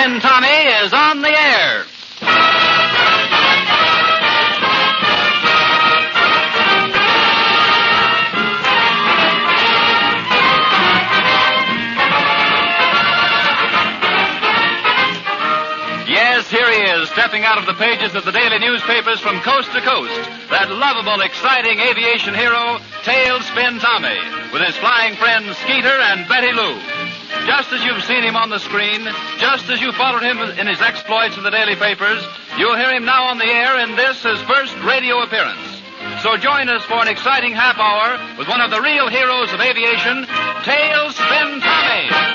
Tailspin Tommy is on the air. Yes, here he is, stepping out of the pages of the daily newspapers from coast to coast. That lovable, exciting aviation hero, Tailspin Tommy, with his flying friends Skeeter and Betty Lou. Just as you've seen him on the screen, just as you followed him in his exploits in the daily papers, you'll hear him now on the air in this, his first radio appearance. So join us for an exciting half hour with one of the real heroes of aviation, Tailspin Tommy.